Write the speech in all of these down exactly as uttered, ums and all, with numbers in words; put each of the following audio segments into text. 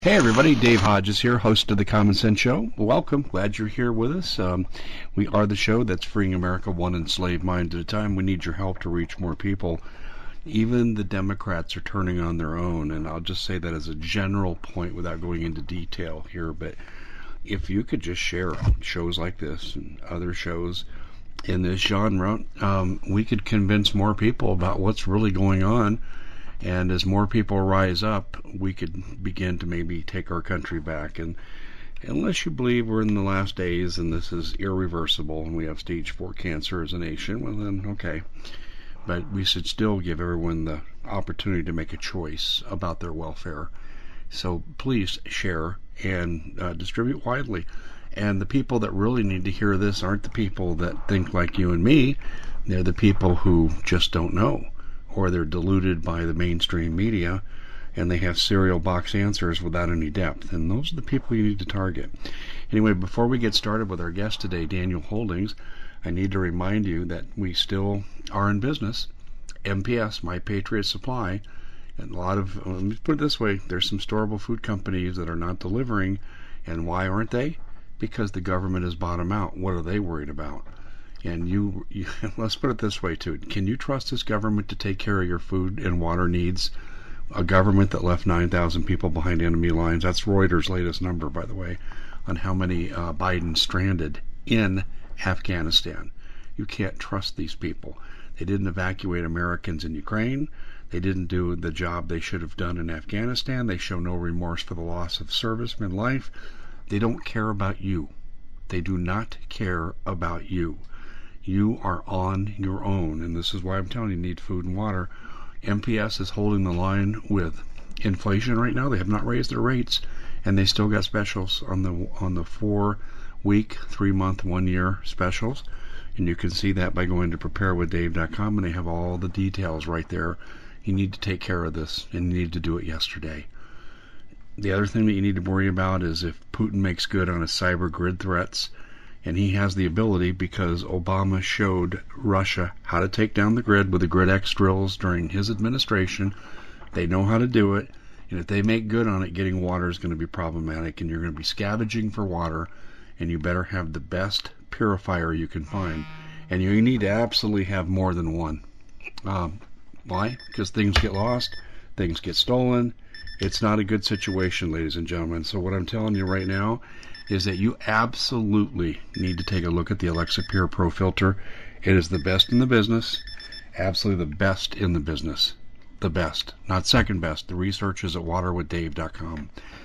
Hey everybody, Dave Hodges here, host of the Common Sense Show. Welcome, glad you're here with us. Um, we are the show that's freeing America one enslaved mind at a time. We need your help to reach more people. Even the Democrats are turning on their own, and I'll just say that as a general point without going into detail here, but if you could just share shows like this and other shows in this genre, um, we could convince more people about what's really going on. And as more people rise up, we could begin to maybe take our country back. And unless you believe we're in the last days and this is irreversible and we have stage four cancer as a nation, well then, okay. But we should still give everyone the opportunity to make a choice about their welfare. So please share and uh, distribute widely. And the people that really need to hear this aren't the people that think like you and me. They're the people who just don't know, or they're deluded by the mainstream media, and they have cereal box answers without any depth. And those are the people you need to target. Anyway, before we get started with our guest today, Daniel Holdings, I need to remind you that we still are in business. M P S, My Patriot Supply, and a lot of, let me put it this way, there's some storable food companies that are not delivering. And why aren't they? Because the government has bought them out. What are they worried about? And you, you, let's put it this way, too. Can you trust this government to take care of your food and water needs? A government that left nine thousand people behind enemy lines. That's Reuters' latest number, by the way, on how many uh, Biden stranded in Afghanistan. You can't trust these people. They didn't evacuate Americans in Ukraine. They didn't do the job they should have done in Afghanistan. They show no remorse for the loss of servicemen life. They don't care about you. They do not care about you. You are on your own, and this is why I'm telling you, you need food and water. M P S is holding the line with inflation right now. They have not raised their rates, and they still got specials on the on the four-week, three-month, one-year specials. And you can see that by going to prepare with dave dot com, and they have all the details right there. You need to take care of this, and you need to do it yesterday. The other thing that you need to worry about is if Putin makes good on his cyber grid threats. And he has the ability because Obama showed Russia how to take down the grid with the GridX drills during his administration. They know how to do it. And if they make good on it, getting water is going to be problematic. And you're going to be scavenging for water. And you better have the best purifier you can find. And you need to absolutely have more than one. Um, why? Because things get lost. Things get stolen. It's not a good situation, ladies and gentlemen. So what I'm telling you right now is that you absolutely need to take a look at the Alexa Pure Pro filter. It is the best in the business, absolutely the best in the business, the best, not second best. The research is at water with dave dot com.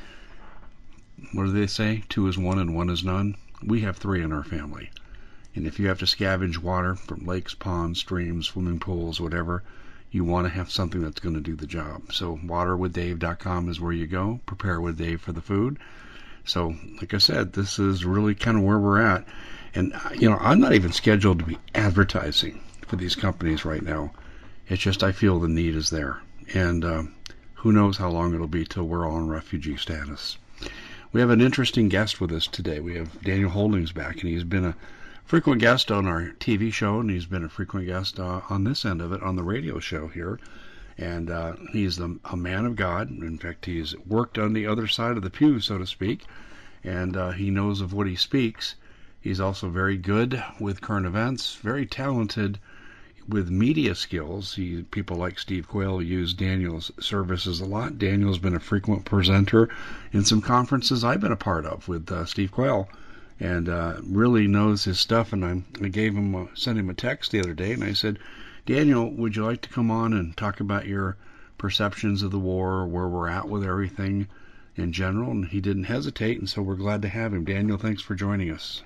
What do they say? Two is one and one is none. We have three in our family. And if you have to scavenge water from lakes, ponds, streams, swimming pools, whatever, you want to have something that's going to do the job. So water with dave dot com is where you go. Prepare with Dave for the food. So, like I said, this is really kind of where we're at. And, you know, I'm not even scheduled to be advertising for these companies right now. It's just I feel the need is there. And uh, who knows how long it'll be till we're all in refugee status. We have an interesting guest with us today. We have Daniel Holdings back, and he's been a frequent guest on our T V show, and he's been a frequent guest uh, on this end of it, on the radio show here. And uh, he's the, a man of God. In fact, he's worked on the other side of the pew, so to speak, and uh, he knows of what he speaks. He's also very good with current events, very talented with media skills. He, people like Steve Quayle use Daniel's services a lot. Daniel's been a frequent presenter in some conferences I've been a part of with uh, Steve Quayle, and uh, really knows his stuff. And I, I gave him, a, sent him a text the other day, and I said, Daniel, would you like to come on and talk about your perceptions of the war, where we're at with everything in general? And he didn't hesitate, and so we're glad to have him. Daniel, thanks for joining us.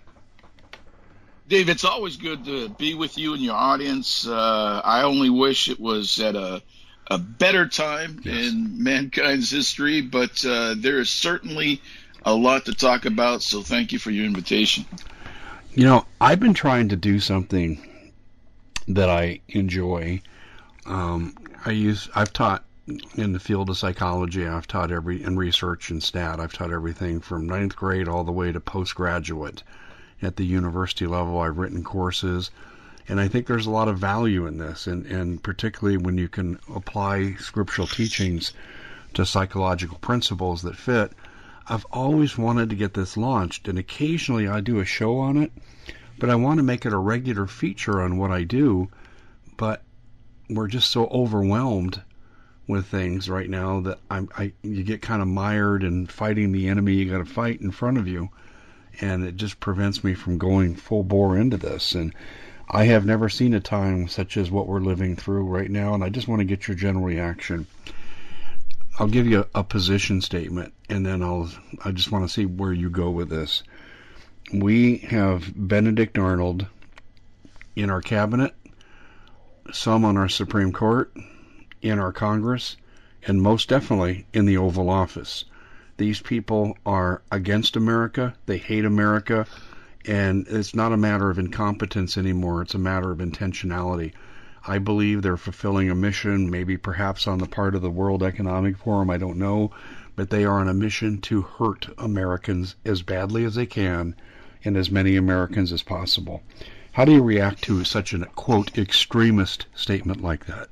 Dave, it's always good to be with you and your audience. Uh, I only wish it was at a, a better time yes. in mankind's history, but uh, there is certainly a lot to talk about, so thank you for your invitation. You know, I've been trying to do something that I enjoy. Um, I use, I've taught in the field of psychology. I've taught every, in research and stat, I've taught everything from ninth grade all the way to postgraduate. At the university level, I've written courses, and I think there's a lot of value in this, and, and particularly when you can apply scriptural teachings to psychological principles that fit. I've always wanted to get this launched, and occasionally I do a show on it, but I want to make it a regular feature on what I do, but we're just so overwhelmed with things right now that I'm, I you get kind of mired in fighting the enemy you got to fight in front of you, and it just prevents me from going full bore into this. And I have never seen a time such as what we're living through right now, and I just want to get your general reaction. I'll give you a, a position statement, and then I'll I just want to see where you go with this. We have Benedict Arnold in our cabinet, some on our Supreme Court, in our Congress, and most definitely in the Oval Office. These people are against America. They hate America. And it's not a matter of incompetence anymore. It's a matter of intentionality. I believe they're fulfilling a mission, maybe perhaps on the part of the World Economic Forum, I don't know. But they are on a mission to hurt Americans as badly as they can and as many Americans as possible. How do you react to such a, quote, extremist statement like that?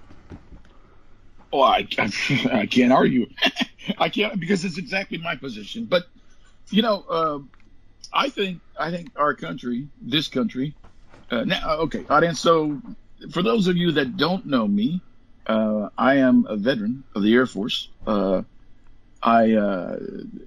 Well, I, I, I can't argue. I can't, because it's exactly my position. But, you know, uh, I think I think our country, this country, uh, now, okay, audience, so for those of you that don't know me, uh, I am a veteran of the Air Force. Uh, I, uh,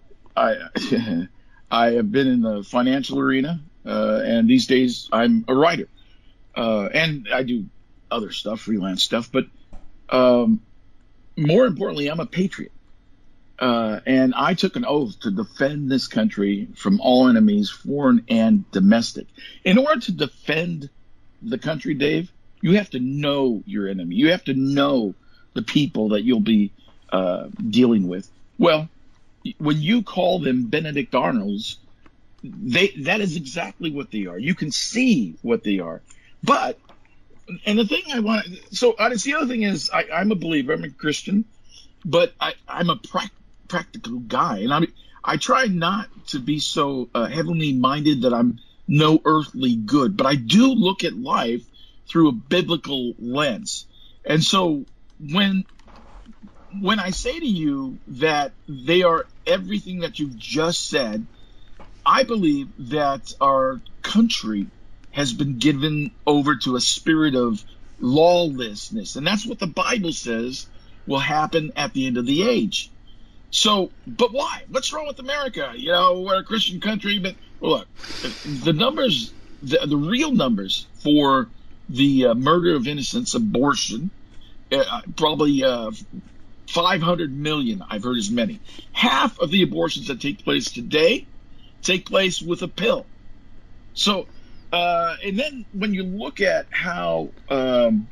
I, I have been in the financial arena, uh, and these days I'm a writer. Uh, and I do other stuff, freelance stuff, but um, more importantly, I'm a patriot. Uh, and I took an oath to defend this country from all enemies, foreign and domestic. In order to defend the country, Dave, you have to know your enemy. You have to know the people that you'll be uh, dealing with. Well, when you call them Benedict Arnolds, they that is exactly what they are. You can see what they are. But, and the thing I want to, so audience, the other thing is I, I'm a believer, I'm a Christian, but I, I'm a practical practical guy, and I I try not to be so uh, heavenly minded that I'm no earthly good, but I do look at life through a biblical lens. And so when when I say to you that they are everything that you've just said, I believe that our country has been given over to a spirit of lawlessness, and that's what the Bible says will happen at the end of the age. So, but why? What's wrong with America? You know, we're a Christian country, but well, look, the numbers, the, the real numbers for the uh, murder of innocents, abortion, uh, probably uh, five hundred million, I've heard as many. Half of the abortions that take place today take place with a pill. So, uh, and then when you look at how um,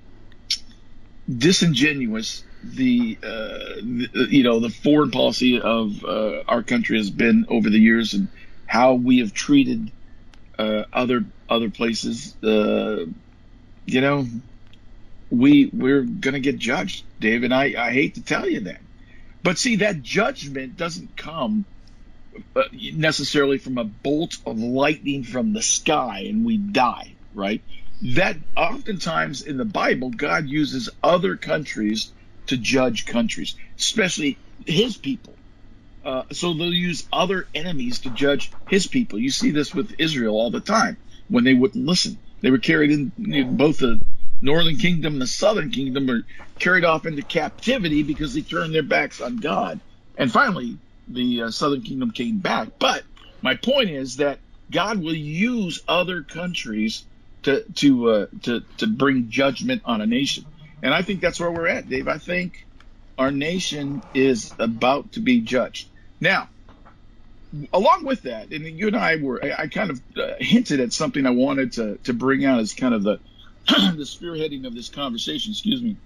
disingenuous the, uh, the you know the foreign policy of uh, our country has been over the years, and how we have treated uh, other other places, uh, you know, we we're gonna get judged, Dave. And I, I hate to tell you that, but see, that judgment doesn't come uh, necessarily from a bolt of lightning from the sky and we die, right? That oftentimes in the Bible, God uses other countries to judge countries, especially his people. Uh, so they'll use other enemies to judge his people. You see this with Israel all the time when they wouldn't listen. They were carried in, you know, both the northern kingdom and the southern kingdom were carried off into captivity because they turned their backs on God. And finally, the uh, southern kingdom came back. But my point is that God will use other countries to to uh, to to bring judgment on a nation. And I think that's where we're at, Dave. I think our nation is about to be judged. Now, along with that, and you and I were, I, I kind of uh, hinted at something I wanted to, to bring out as kind of the the spearheading of this conversation. Excuse me.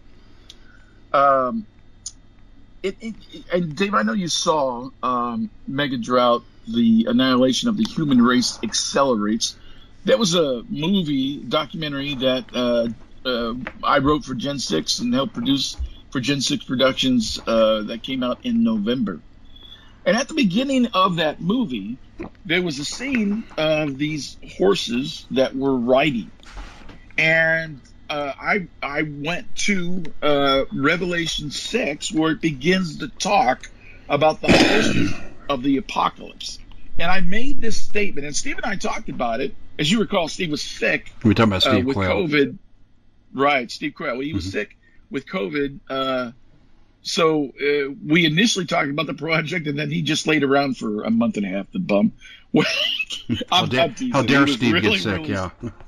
Um, it, it, it, and Dave, I know you saw um, Mega Drought, The Annihilation of the Human Race Accelerates. That was a movie, documentary that uh, uh, I wrote for Gen six and helped produce for Gen six Productions uh, that came out in November. And at the beginning of that movie, there was a scene of these horses that were riding. And uh, I I went to uh, Revelation six, where it begins to talk about the host of the apocalypse. And I made this statement, and Steve and I talked about it. As you recall, Steve was sick. We were talking about Steve uh, with Quayle. COVID. Right, Steve Quayle. He was Mm-hmm. sick with COVID. Uh, so uh, we initially talked about the project, and then he just laid around for a month and a half, the bum. Well, How, I'm, dare, I'm teasing. how He dare was Steve really, get sick? really, Yeah.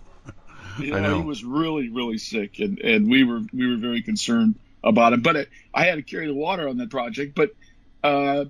Yeah, I know. he was really, really sick, and, and we were we were very concerned about him. But it, I had to carry the water on that project. But uh,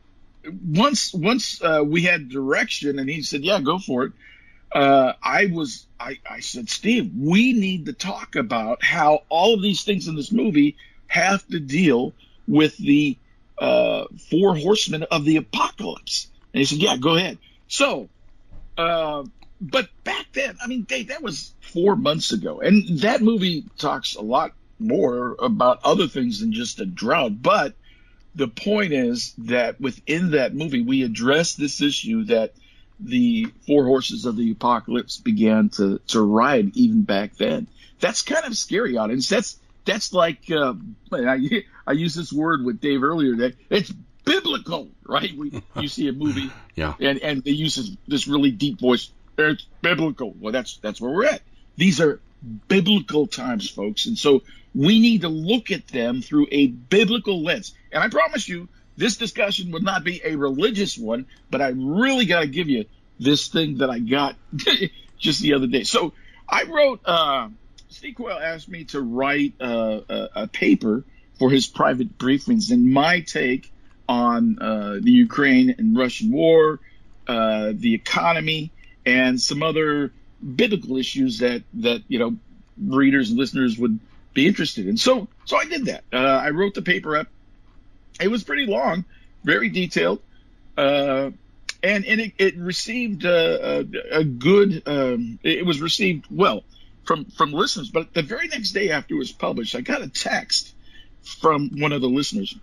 once once uh, we had direction, and he said, "Yeah, go for it." Uh, I was I, I said, "Steve, we need to talk about how all of these things in this movie have to deal with the uh, four horsemen of the apocalypse." And he said, "Yeah, go ahead." So. Uh, But back then, I mean, Dave, that was four months ago. And that movie talks a lot more about other things than just a drought. But the point is that within that movie, we addressed this issue that the four horses of the apocalypse began to, to ride even back then. That's kind of scary, audience. That's that's like, uh, I, I used this word with Dave earlier, that it's biblical, right? We, you see a movie, Yeah. and, and they use this, this really deep voice. It's biblical. Well, that's that's where we're at. These are biblical times, folks. And so we need to look at them through a biblical lens. And I promise you, this discussion would not be a religious one, but I really got to give you this thing that I got just the other day. So I wrote, uh, Steve Quayle asked me to write uh, a, a paper for his private briefings, and my take on uh, the Ukraine and Russian war, uh, the economy, and some other biblical issues that, that, you know, readers and listeners would be interested in. So, so I did that. Uh, I wrote the paper up. It was pretty long, very detailed. Uh, and, and it, it received uh, a, a good, um, it was received well from, from listeners. But the very next day after it was published, I got a text from one of the listeners.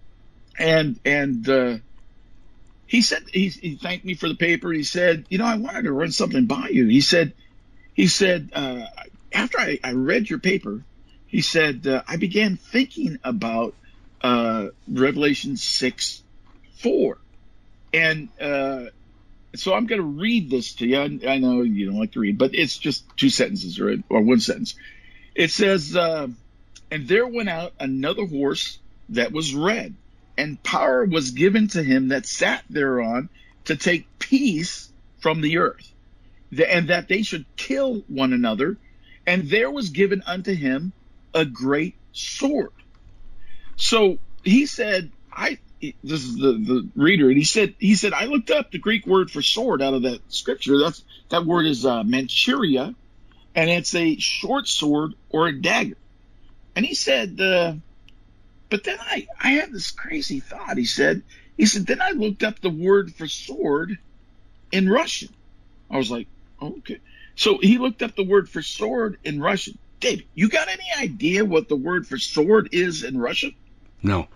And, and, uh, He said he, he thanked me for the paper. He said, "You know, I wanted to run something by you." He said, "He said uh, after I, I read your paper, he said uh, I began thinking about uh, Revelation six four, and uh, so I'm going to read this to you. I, I know you don't like to read, but it's just two sentences or, or one sentence. It says, uh, "And there went out another horse that was red, and power was given to him that sat thereon to take peace from the earth, and that they should kill one another. And there was given unto him a great sword." So he said, I, this is the, the reader, and he said, he said, "I looked up the Greek word for sword out of that scripture. That's, that word is uh, manchuria, and it's a short sword or a dagger." And he said, uh, But then I, I had this crazy thought. He said, he said, then I looked up the word for sword in Russian. I was like, okay. So he looked up the word for sword in Russian. Dave, you got any idea what the word for sword is in Russian? No.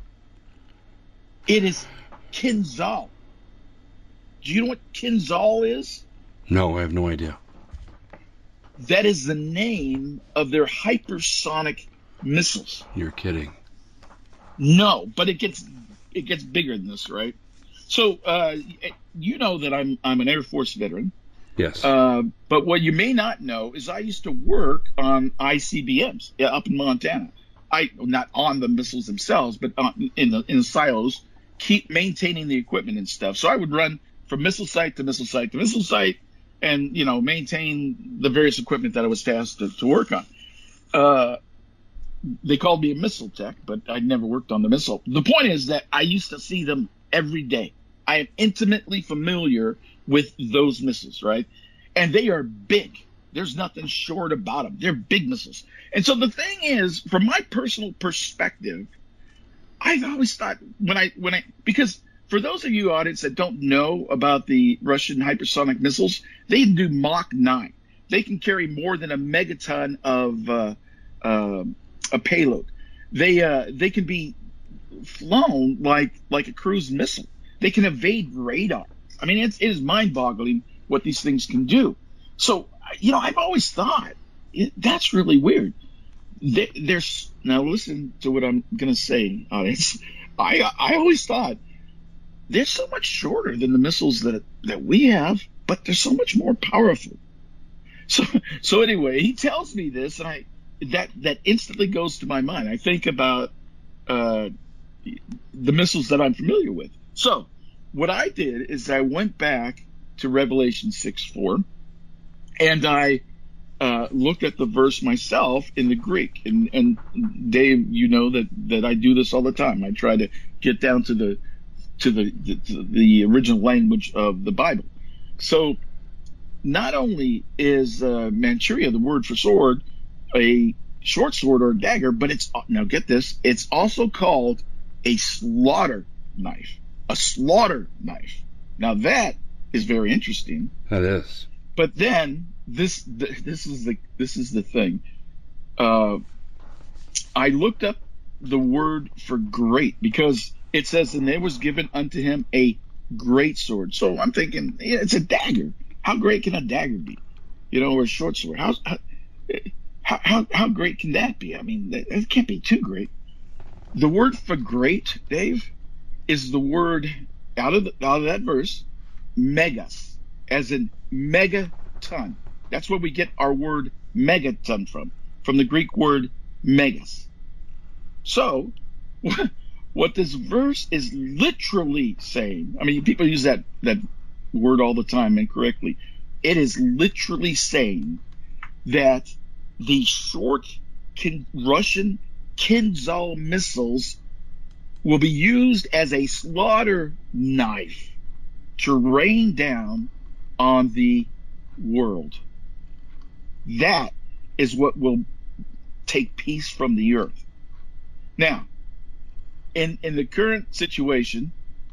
It is kinzal. Do you know what kinzal is? No, I have no idea. That is the name of their hypersonic missiles. You're kidding. No, but it gets it gets bigger than this, right? So uh, you know that I'm I'm an Air Force veteran. Yes. Uh, but what you may not know is I used to work on I C B Ms yeah, up in Montana. I not on the missiles themselves, but on, in the in the silos, keep maintaining the equipment and stuff. So I would run from missile site to missile site to missile site, and you know maintain the various equipment that I was tasked to, to work on. Uh, They called me a missile tech, but I'd never worked on the missile. The point is that I used to see them every day. I am intimately familiar with those missiles, right? And they are big. There's nothing short about them. They're big missiles. And so the thing is, from my personal perspective, I've always thought when I, when I, because for those of you audience that don't know about the Russian hypersonic missiles, they do Mach nine. They can carry more than a megaton of, uh, uh, a payload. They uh, they can be flown like like a cruise missile. They can evade radar. I mean, it's, it is mind-boggling what these things can do. So, you know, I've always thought it, that's really weird. There, there's now listen to what I'm going to say, audience. I I always thought they're so much shorter than the missiles that that we have, but they're so much more powerful. So so anyway, he tells me this, and I that that instantly goes to my mind. I think about uh, the missiles that I'm familiar with. So what I did is I went back to Revelation six four, and I uh, looked at the verse myself in the Greek. And, and Dave, you know that, that I do this all the time. I try to get down to the to the the, to the original language of the Bible. So not only is uh, Manchuria, the word for sword, a short sword or a dagger, but it's, now get this, it's also called a slaughter knife. A slaughter knife. Now that is very interesting. That is. But then this this is the this is the thing. Uh, I looked up the word for great because it says, and there was given unto him a great sword. So I'm thinking, yeah, it's a dagger. How great can a dagger be? You know, or a short sword. How how how, how great can that be? I mean, it can't be too great. The word for great, Dave, is the word out of the, out of that verse, megas, as in megaton. That's where we get our word megaton from, from the Greek word megas. So, what this verse is literally saying, I mean, people use that, that word all the time incorrectly. It is literally saying that the short kin, Russian Kinzhal missiles will be used as a slaughter knife to rain down on the world. That is what will take peace from the earth. Now, in in the current situation,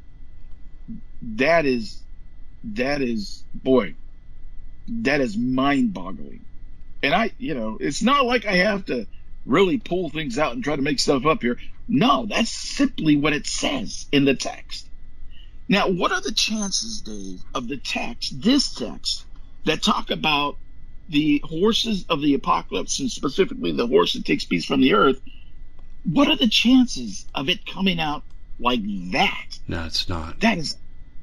that is that is boy, that is mind-boggling. And I, you know, it's not like I have to really pull things out and try to make stuff up here. No, that's simply what it says in the text. Now, what are the chances, Dave, of the text, this text, that talk about the horses of the apocalypse, and specifically the horse that takes peace from the earth? What are the chances of it coming out like that? No, it's not. That is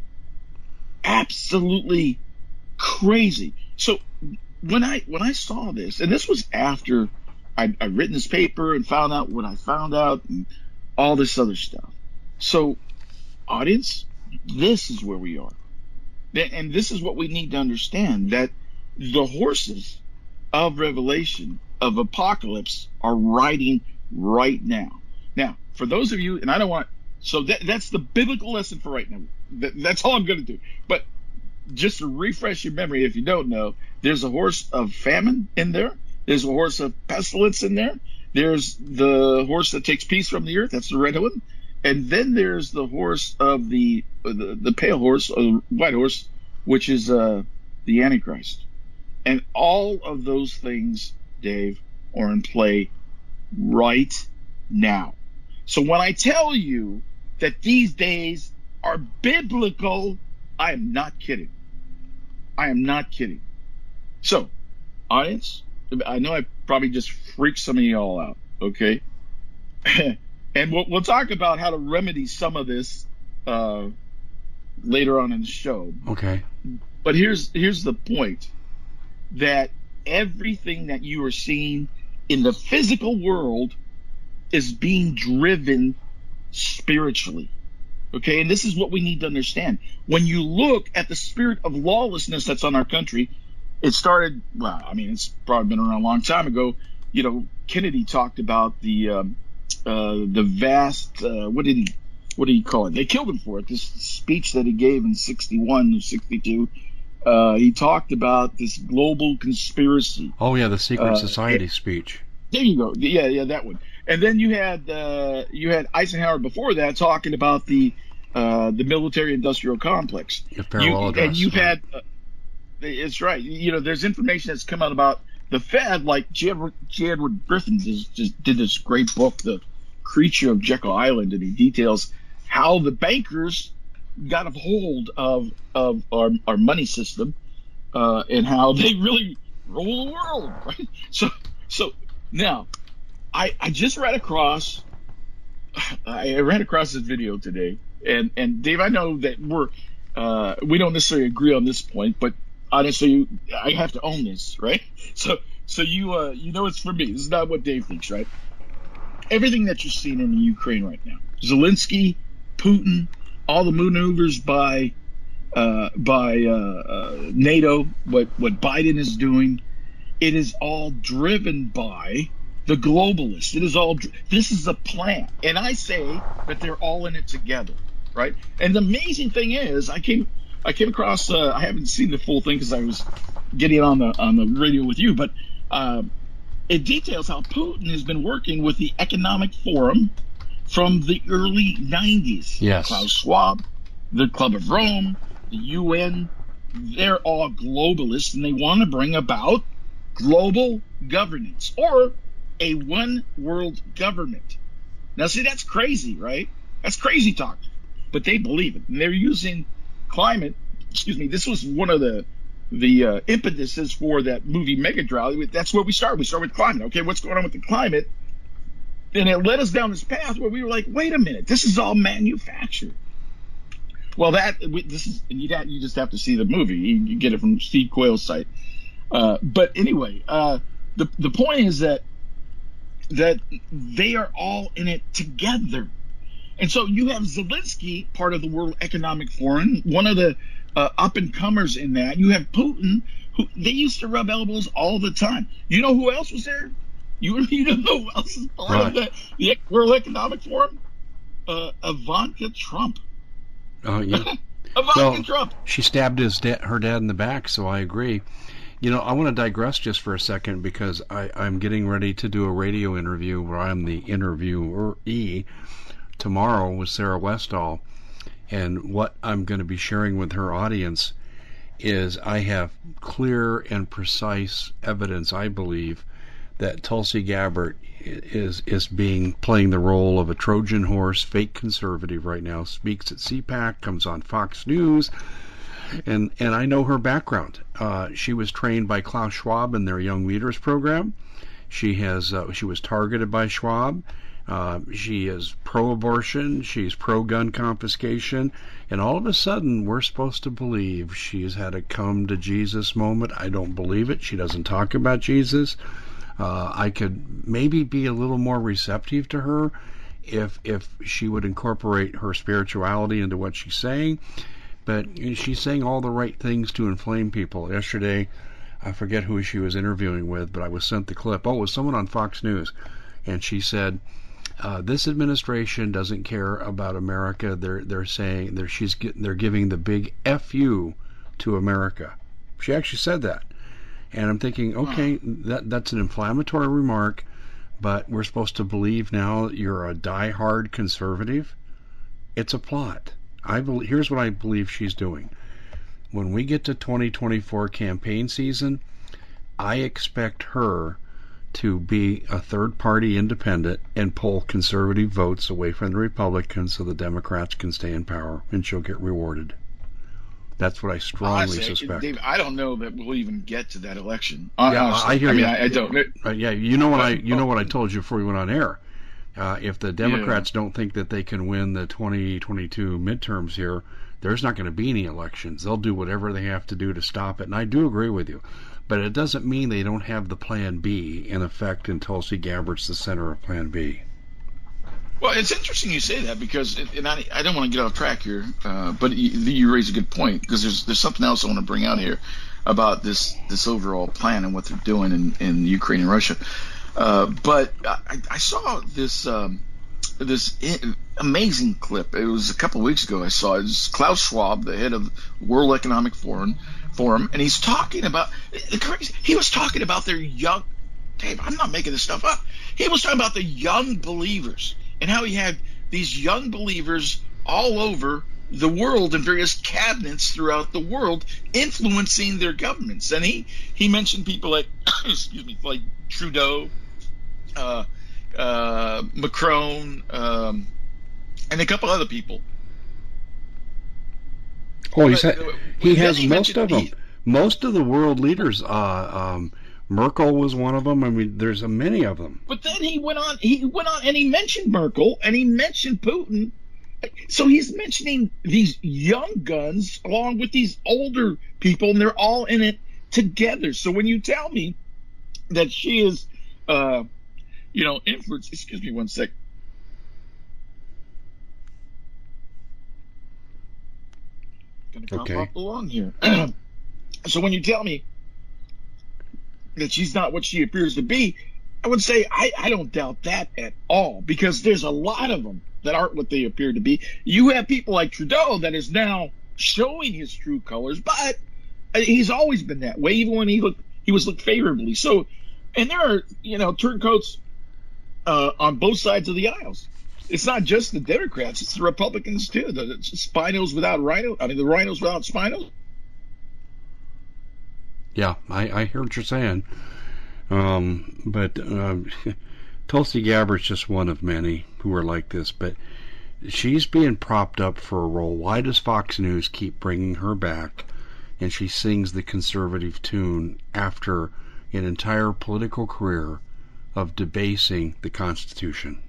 absolutely crazy. So when I when I saw this, and this was after I'd, I'd written this paper and found out what I found out and all this other stuff. So, audience, this is where we are. And this is what we need to understand, that the horses of Revelation, of Apocalypse, are riding right now. Now, for those of you, and I don't want, so that, that's the biblical lesson for right now. That, that's all I'm going to do. But just to refresh your memory, if you don't know, there's a horse of famine in there. There's a horse of pestilence in there. There's the horse that takes peace from the earth. That's the red one. And then there's the horse of the the, the pale horse, or the white horse, which is uh, the Antichrist. And all of those things, Dave, are in play right now. So when I tell you that these days are biblical, I am not kidding. I am not kidding. So, audience, I know I probably just freaked some of y'all out, okay? And we'll, we'll talk about how to remedy some of this uh, later on in the show. Okay. But here's here's the point, that everything that you are seeing in the physical world is being driven spiritually. Okay, and this is what we need to understand. When you look at the spirit of lawlessness that's on our country, it started, well, I mean, it's probably been around a long time ago. You know, Kennedy talked about the um, uh, the vast, uh, what did he, what did he call it? They killed him for it. This speech that he gave in sixty-one or sixty-two. Uh, he talked about this global conspiracy. Oh yeah, the secret uh, society it, speech. There you go. Yeah, yeah, that one. And then you had uh, you had Eisenhower before that talking about the uh, the military-industrial complex. The farewell you, address. And you've right. had, uh, it's right. You know, there's information that's come out about the Fed, like J. Edward, J. Edward Griffin just, just did this great book, The Creature of Jekyll Island, and he details how the bankers got a hold of of our, our money system, uh, and how they really rule the world, right? So, so now, I I just ran across, I ran across this video today, and and Dave, I know that we're uh, we don't necessarily agree on this point, but honestly, I have to own this, right? So, so you uh, you know it's for me. This is not what Dave thinks, right? Everything that you're seeing in the Ukraine right now, Zelensky, Putin, all the maneuvers by uh, by uh, uh, NATO, what what Biden is doing, it is all driven by the globalists. It is all. This is a plan, and I say that they're all in it together, right? And the amazing thing is, I came I came across. Uh, I haven't seen the full thing because I was getting on the on the radio with you, but. Uh, It details how Putin has been working with the Economic Forum from the early nineties. Yes. Klaus Schwab, the Club of Rome, the U N, they're all globalists, and they want to bring about global governance or a one world government. Now, see, that's crazy, right? That's crazy talk. But they believe it. And they're using climate. Excuse me. This was one of the the uh, impetuses for that movie Megadrive. That's where we start. We start with climate. Okay, what's going on with the climate? And it led us down this path where we were like, wait a minute, this is all manufactured. Well, that this is you got you just have to see the movie. You, you get it from Steve Quayle's site. Uh, but anyway, uh, the the point is that that they are all in it together. And so you have Zelensky, part of the World Economic Forum, one of the uh, up-and-comers in that. You have Putin, who they used to rub elbows all the time. You know who else was there? You, you know who else is part right. of the, the World Economic Forum? Uh, Ivanka Trump. Oh, yeah. Ivanka well, Trump. She stabbed his da- her dad in the back, so I agree. You know, I want to digress just for a second because I, I'm getting ready to do a radio interview where I'm the interviewee tomorrow with Sarah Westall. And what I'm going to be sharing with her audience is I have clear and precise evidence, I believe, that Tulsi Gabbard is is being playing the role of a Trojan horse, fake conservative right now, speaks at C PAC, comes on Fox News, and and I know her background. Uh, she was trained by Klaus Schwab in their Young Leaders program. She has uh, she was targeted by Schwab. Uh, she is pro-abortion, she's pro-gun confiscation, and all of a sudden we're supposed to believe she's had a come-to-Jesus moment. I don't believe it. She doesn't talk about Jesus. Uh, I could maybe be a little more receptive to her if if she would incorporate her spirituality into what she's saying. But she's saying all the right things to inflame people. Yesterday, I forget who she was interviewing with, but I was sent the clip. Oh, it was someone on Fox News. And she said, uh, this administration doesn't care about America. They're they're saying they're she's they're giving the big F you to America. She actually said that. And I'm thinking, okay, that that's an inflammatory remark, but we're supposed to believe now that you're a die-hard conservative? It's a plot. I believe, here's what I believe she's doing. When we get to twenty twenty-four campaign season, I expect her to be a third-party independent and pull conservative votes away from the Republicans so the Democrats can stay in power, and she'll get rewarded. That's what I strongly Honestly, suspect. Dave, I don't know that we'll even get to that election. Yeah, Honestly, I hear I mean, you. I, I don't. Uh, yeah, you know what I you know what I told you before we went on air. Uh, if the Democrats yeah. don't think that they can win the twenty twenty-two midterms here, there's not going to be any elections. They'll do whatever they have to do to stop it. And I do agree with you. But it doesn't mean they don't have the Plan B in effect, and Tulsi Gabbard's the center of Plan B. Well, it's interesting you say that because, and I, I don't want to get off track here, uh, but you, you raise a good point because there's there's something else I want to bring out here about this this overall plan and what they're doing in, in Ukraine and Russia. Uh, but I, I saw this um, this amazing clip. It was a couple of weeks ago. I saw it. It was Klaus Schwab, the head of the World Economic Forum, Forum, and he's talking about the crazy. He was talking about their young. Dave, I'm not making this stuff up. He was talking about the young believers and how he had these young believers all over the world in various cabinets throughout the world influencing their governments. And he, he mentioned people like, excuse me, like Trudeau, uh, uh, Macron, um, and a couple other people. Oh, he's ha- he has he most of them. He, most of the world leaders, uh, um, Merkel was one of them. I mean, there's a many of them. But then he went on, he went on and he mentioned Merkel and he mentioned Putin. So he's mentioning these young guns along with these older people, and they're all in it together. So when you tell me that she is, uh, you know, influenced, excuse me one sec. Gonna pop Okay. up along here. So when you tell me that she's not what she appears to be, I would say I, I don't doubt that at all, because there's a lot of them that aren't what they appear to be. You have people like Trudeau that is now showing his true colors, but he's always been that way, even when he looked he was looked favorably. So, and there are, you know, turncoats uh, on both sides of the aisles. It's not just the Democrats; it's the Republicans too. The Spinos without rhino, I mean, the rhinos without Spinos. Yeah, I, I hear what you're saying. Um, but um, Tulsi Gabbard's just one of many who are like this. But she's being propped up for a role. Why does Fox News keep bringing her back? And she sings the conservative tune after an entire political career of debasing the Constitution.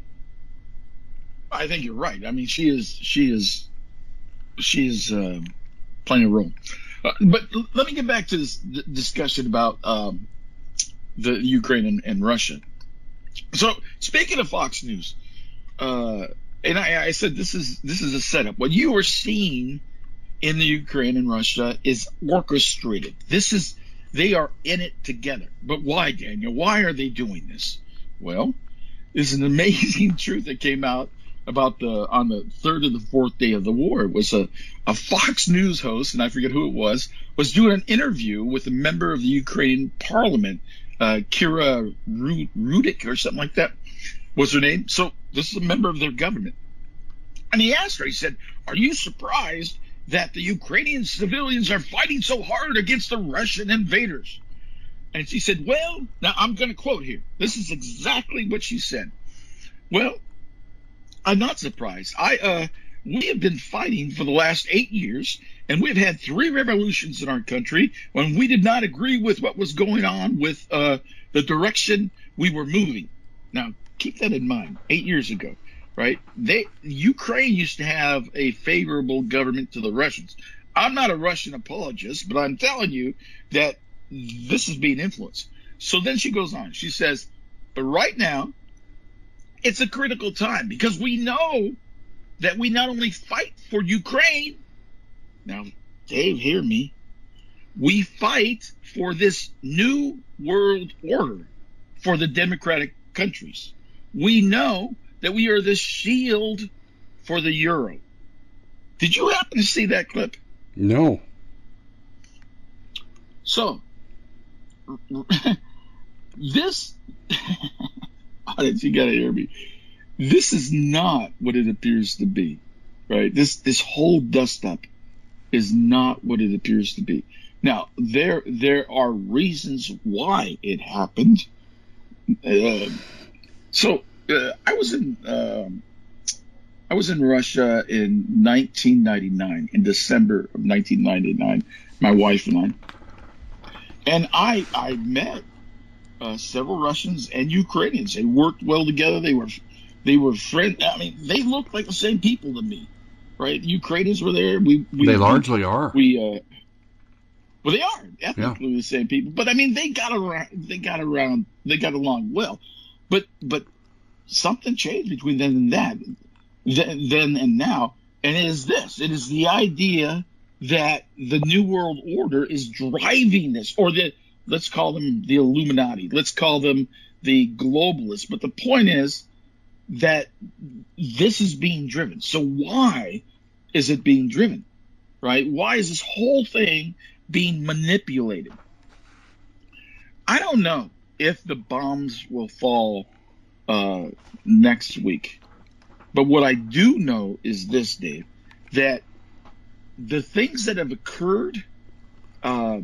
I think you're right. I mean, she is she is she is uh, playing a role. Uh, but l- let me get back to this d- discussion about um, the Ukraine and, and Russia. So speaking of Fox News, uh, and I, I said this is this is a setup. What you are seeing in the Ukraine and Russia is orchestrated. This is they are in it together. But why, Daniel? Why are they doing this? Well, there's an amazing truth that came out about the on the third or the fourth day of the war. It was a, a Fox News host, and I forget who it was, was doing an interview with a member of the Ukrainian parliament, uh, Kira Ru- Rudik or something like that was her name. So this is a member of their government. And he asked her, he said, "Are you surprised that the Ukrainian civilians are fighting so hard against the Russian invaders?" And she said, well, now I'm going to quote here. This is exactly what she said. "Well, I'm not surprised. I, uh, we have been fighting for the last eight years, and we've had three revolutions in our country when we did not agree with what was going on with uh, the direction we were moving." Now, keep that in mind. Eight years ago, right? They Ukraine used to have a favorable government to the Russians. I'm not a Russian apologist, but I'm telling you that this is being influenced. So then she goes on. She says, "But right now, it's a critical time because we know that we not only fight for Ukraine." Now, Dave, hear me. "We fight for this new world order for the democratic countries. We know that we are the shield for the euro." Did you happen to see that clip? No. So, this, audience, you gotta hear me. This is not what it appears to be, right? This this whole dust up is not what it appears to be. Now, there there are reasons why it happened. Uh, so, uh, I was in um, I was in Russia in nineteen ninety-nine, in December of nineteen ninety-nine. My wife and I. And I I met uh, several Russians and Ukrainians. They worked well together. They were they were friends. I mean, they looked like the same people to me, right? The Ukrainians were there. We, we They largely are. We uh, well, they are ethnically yeah. the same people. But I mean, they got around. They got around. They got along well. But but something changed between then and that, then, then and now, and it is this. It is the idea that the New World Order is driving this, or the, let's call them the Illuminati, let's call them the globalists. But the point is that this is being driven. So why is it being driven, right? Why is this whole thing being manipulated? I don't know if the bombs will fall uh, next week. But what I do know is this, Dave, that the things that have occurred, uh,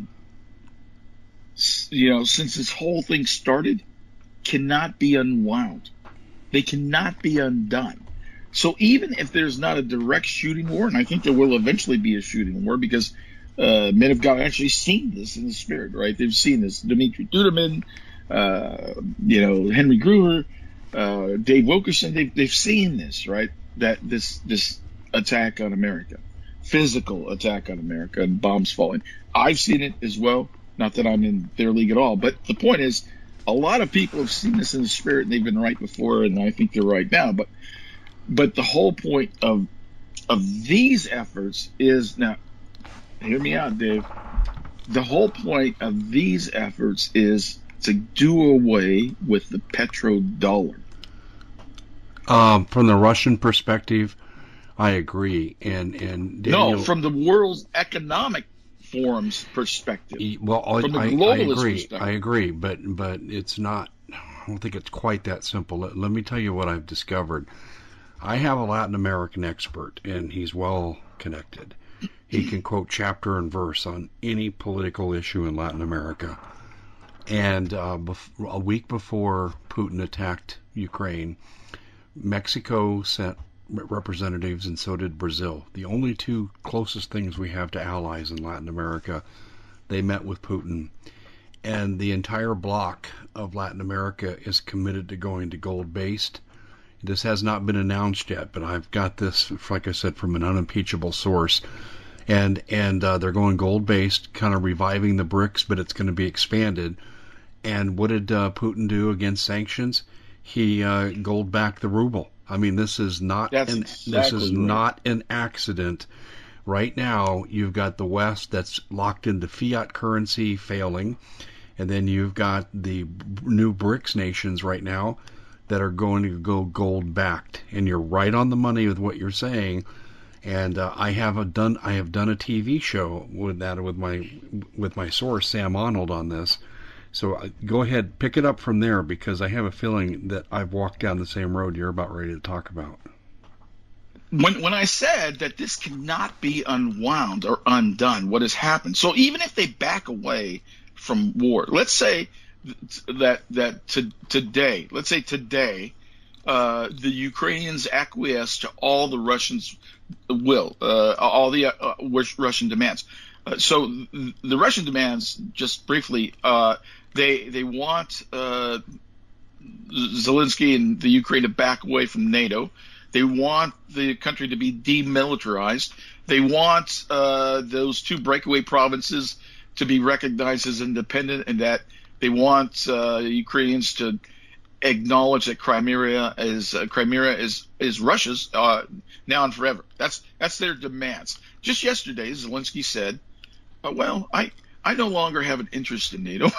you know, since this whole thing started, cannot be unwound. They cannot be undone. So even if there's not a direct shooting war, and I think there will eventually be a shooting war, because uh, men of God have actually seen this in the spirit, right? They've seen this. Dimitri Duduman, uh, you know, Henry Gruver, uh, Dave Wilkerson, they've, they've seen this, right? That this, this attack on America, physical attack on America and bombs falling. I've seen it as well. Not that I'm in their league at all, but the point is, a lot of people have seen this in the spirit, and they've been right before, and I think they're right now. But, but the whole point of of these efforts is, now, hear me out, Dave. The whole point of these efforts is to do away with the petrodollar. Um, from the Russian perspective, I agree. And and Daniel, no, from the world's economic forum's perspective. Well, I, from the I, I globalist agree. perspective. I agree, but but it's not. I don't think it's quite that simple. Let, let me tell you what I've discovered. I have a Latin American expert, and he's well connected. He can quote chapter and verse on any political issue in Latin America. And uh, bef- a week before Putin attacked Ukraine, Mexico sent representatives, and so did Brazil. The only two closest things we have to allies in Latin America. They met with Putin. And the entire bloc of Latin America is committed to going to gold-based. This has not been announced yet, but I've got this, like I said, from an unimpeachable source. And and uh, they're going gold-based, kind of reviving the BRICS, but it's going to be expanded. And what did uh, Putin do against sanctions? He uh, gold-backed the ruble. I mean, this is not That's an, exactly this is right. not an accident. Right now, you've got the West that's locked into fiat currency failing, and then you've got the new BRICS nations right now that are going to go gold-backed. And you're right on the money with what you're saying. And uh, I have a done I have done a T V show with that with my with my source Sam Arnold on this. So uh, go ahead, pick it up from there, because I have a feeling that I've walked down the same road you're about ready to talk about. When when I said that this cannot be unwound or undone, what has happened? So even if they back away from war, let's say that that to, today, let's say today, uh, the Ukrainians acquiesce to all the Russians' will, uh, all the uh, Russian demands. Uh, so the Russian demands, just briefly, uh, they they want uh, Zelensky and the Ukraine to back away from NATO. They want the country to be demilitarized. They want uh, those two breakaway provinces to be recognized as independent, and that they want uh, Ukrainians to acknowledge that Crimea is uh, Crimea is is Russia's uh, now and forever. That's that's their demands. Just yesterday, Zelensky said, uh, "Well, I I no longer have an interest in NATO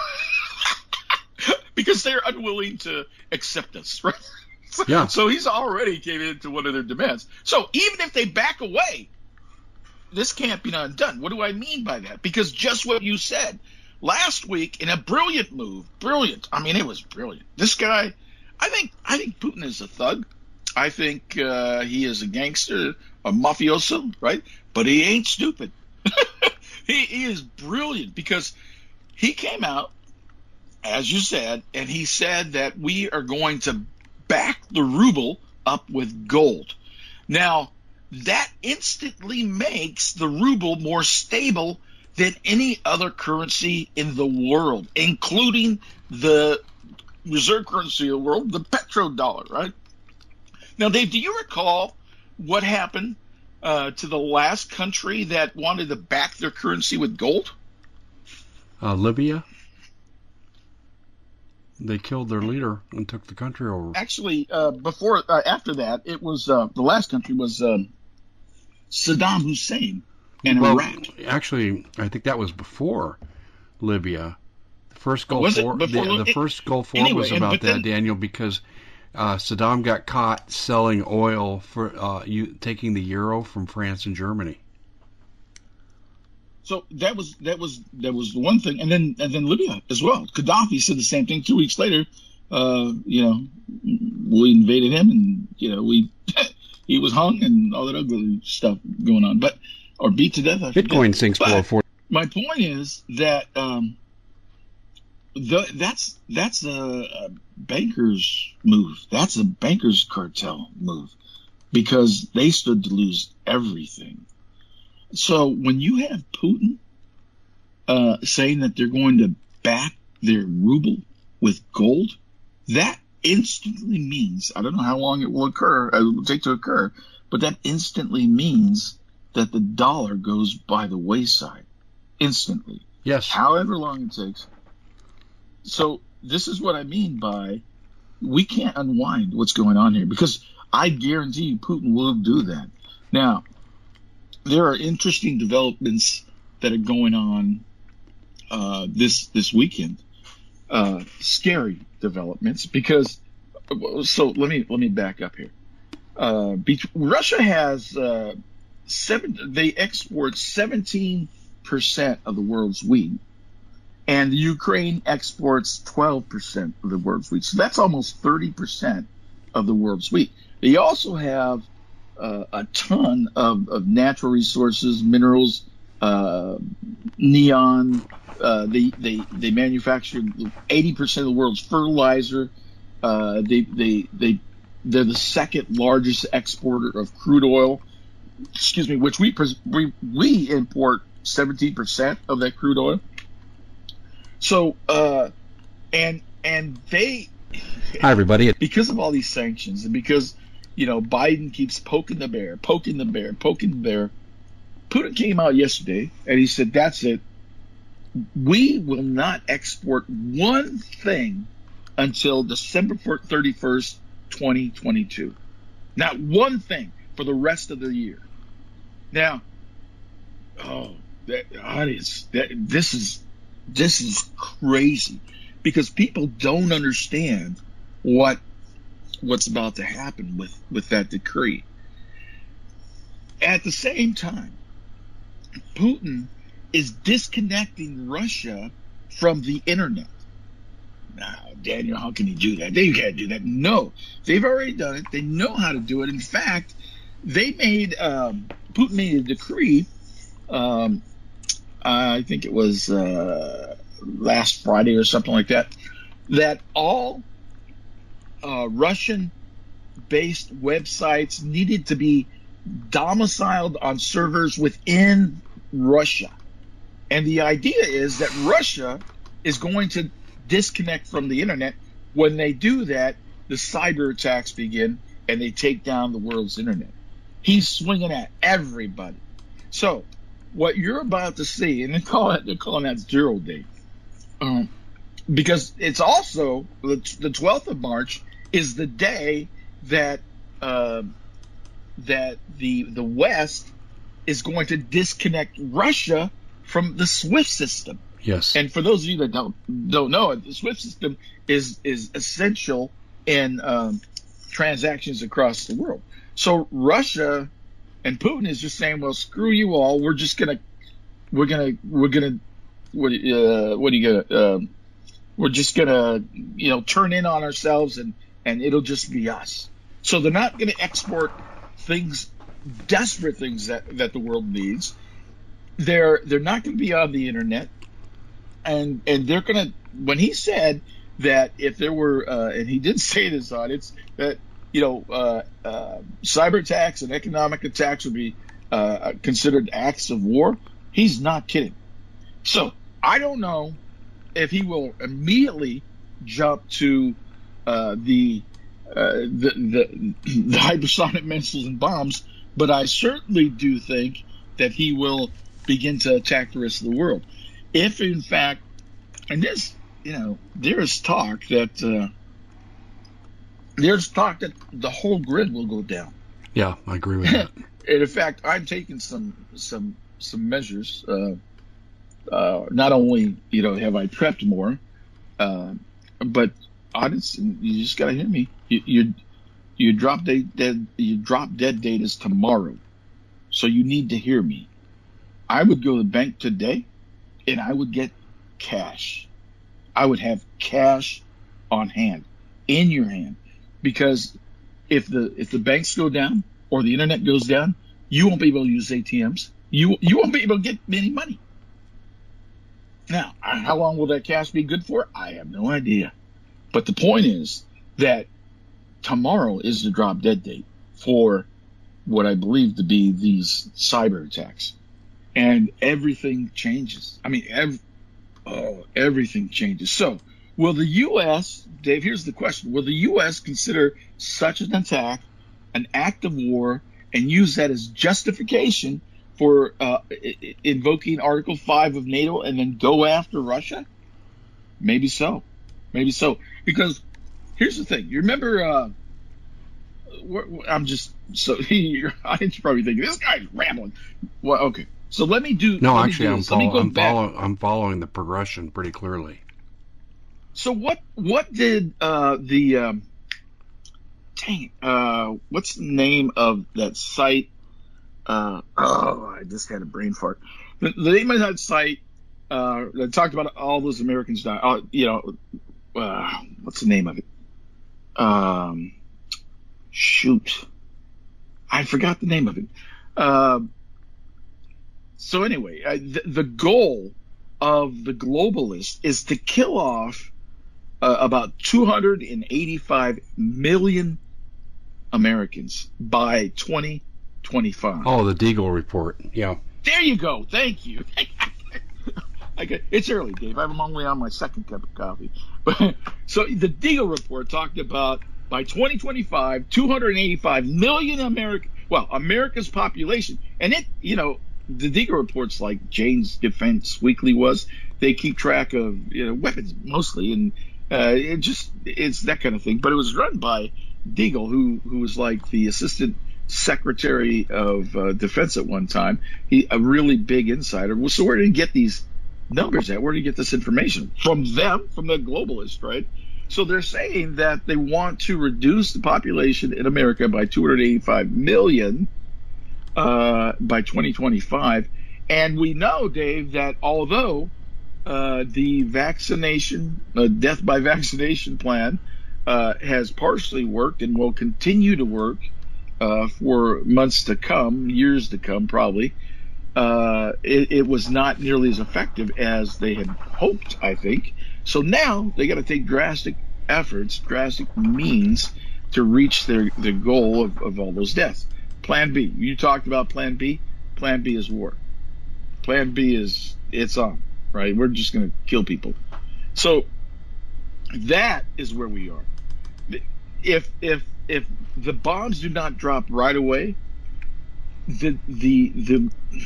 because they're unwilling to accept us." Right? So, yeah. So he's already came into one of their demands. So even if they back away, this can't be undone. What do I mean by that? Because just what you said last week, in a brilliant move, brilliant. I mean, it was brilliant. This guy, I think, I think Putin is a thug. I think uh, he is a gangster, a mafioso, right? But he ain't stupid. he, he is brilliant, because he came out, as you said, and he said that we are going to back the ruble up with gold. Now, that instantly makes the ruble more stable than any other currency in the world, including the reserve currency of the world, the petrodollar, right? Now, Dave, do you recall what happened uh, to the last country that wanted to back their currency with gold? Uh, Libya. They killed their leader and took the country over. Actually, uh, before, uh, after that, it was uh, the last country was um, Saddam Hussein and well, Iraq. Actually, I think that was before Libya. The first Gulf Was it War. before The, Li- the first Gulf War anyway, was and- about but that, then- Daniel, because uh, Saddam got caught selling oil for uh, you, taking the euro from France and Germany. So that was that was that was the one thing, and then and then Libya as well. Gaddafi said the same thing two weeks later. Uh, you know, we invaded him, and you know we he was hung and all that other stuff going on, but or beat to death. I forget. Bitcoin sinks But below four. My point is that um, the, that's that's a, a banker's move. That's a banker's cartel move, because they stood to lose everything. So when you have Putin uh, saying that they're going to back their ruble with gold, that instantly means, I don't know how long it will occur, it will take to occur, but that instantly means that the dollar goes by the wayside instantly. Yes. However long it takes. So this is what I mean by we can't unwind what's going on here, because I guarantee you Putin will do that. Now, there are interesting developments that are going on uh, this this weekend. Uh, scary developments, because so let me let me back up here. Uh, Russia has uh, seven. They export seventeen percent of the world's wheat, and the Ukraine exports twelve percent of the world's wheat. So that's almost thirty percent of the world's wheat. They also have uh, a ton of, of natural resources, minerals, uh, neon. Uh, they, they, they manufacture eighty percent of the world's fertilizer. Uh, they, they, they, they're the second largest exporter of crude oil, excuse me, which we, we, we import seventeen percent of that crude oil. So, uh, and, and they, hi everybody, because of all these sanctions and because, you know, Biden keeps poking the bear, poking the bear, poking the bear, Putin came out yesterday and he said, that's it. We will not export one thing until December thirty-first, twenty twenty-two. Not one thing for the rest of the year. Now, oh, that audience, that this is this is crazy, because people don't understand what what's about to happen with, with that decree. At the same time, Putin is disconnecting Russia from the internet. Now, Daniel, how can he do that? They can't do that. No, they've already done it. They know how to do it. In fact, they made um, Putin made a decree. Um, I think it was uh, last Friday or something like that, that all uh, Russian-based websites needed to be domiciled on servers within Russia. And the idea is that Russia is going to disconnect from the internet. When they do that, the cyber attacks begin and they take down the world's internet. He's swinging at everybody. So what you're about to see, and they call it, they're calling that zero day, um, because it's also the twelfth of March is the day that uh, that the the West is going to disconnect Russia from the SWIFT system. Yes. And for those of you that don't don't know it, the SWIFT system is is essential in um, transactions across the world. So Russia and Putin is just saying, well, screw you all. We're just gonna we're gonna we're gonna what uh, what are you gonna um, we're just gonna you know turn in on ourselves and and it'll just be us. So they're not gonna export things, desperate things that that the world needs. They're they're not going to be on the internet, and and they're going to. When he said that if there were, uh, and he did say this on it's that you know uh, uh, cyber attacks and economic attacks would be uh, considered acts of war. He's not kidding. So I don't know if he will immediately jump to uh, the, uh, the the the hypersonic missiles and bombs, but I certainly do think that he will begin to attack the rest of the world. If in fact, and this, you know, there is talk that uh, there's talk that the whole grid will go down. Yeah, I agree with that. And in fact, I'm taking some some some measures. Uh, uh, not only you know have I prepped more, uh, but honestly, you just gotta hear me. You you, you drop dead, dead you drop dead date is tomorrow, so you need to hear me. I would go to the bank today, and I would get cash. I would have cash on hand, in your hand, because if the if the banks go down or the internet goes down, you won't be able to use A T Ms. You you won't be able to get any money. Now, how long will that cash be good for? I have no idea. But the point is that tomorrow is the drop dead date for what I believe to be these cyber attacks. and everything changes. I mean, every, oh, everything changes. So, will the U S, Dave, here's the question. Will the U S consider such an attack an act of war and use that as justification for uh, invoking Article five of NATO and then go after Russia? Maybe so. Maybe so. Because here's the thing. You remember, uh, I'm just, so your audience probably thinking, this guy's rambling. Well, okay. So let me do. No, let actually, me do I'm, this. follow, let me go I'm, back. follow, I'm following the progression pretty clearly. So what what did uh, the um, dang uh, what's the name of that site? Uh, oh, I just had a brain fart. The, the name of that site uh, that talked about all those Americans dying. Uh, you know, uh, what's the name of it? Um, shoot, I forgot the name of it. Uh, so anyway, uh, the, the goal of the globalists is to kill off uh, about two hundred eighty-five million Americans by twenty twenty-five. Oh, the Deagle report. Yeah. There you go. Thank you. Okay. It's early, Dave. I'm only on my second cup of coffee. But so the Deagle report talked about by twenty twenty-five, two hundred eighty-five million American, well, America's population, and it, you know, the Deagle reports, like Jane's Defense Weekly was, they keep track of, you know, weapons mostly, and uh, it just it's that kind of thing. But it was run by Deagle, who who was like the assistant secretary of uh, defense at one time. He a really big insider. Well, so where did he get these numbers at? Where did he get this information? From them, from the globalists, right? So they're saying that they want to reduce the population in America by two hundred eighty-five million uh, by twenty twenty-five. And we know, Dave, that although uh, the vaccination, uh, death by vaccination plan uh, has partially worked and will continue to work uh, for months to come, years to come probably, uh, it, it was not nearly as effective as they had hoped, I think. So now they got to take drastic efforts, drastic means to reach their, their goal of, of all those deaths. Plan B. You talked about Plan B. Plan B is war. Plan B is, it's on, right? We're just going to kill people. So that is where we are. If if if the bombs do not drop right away, the the the,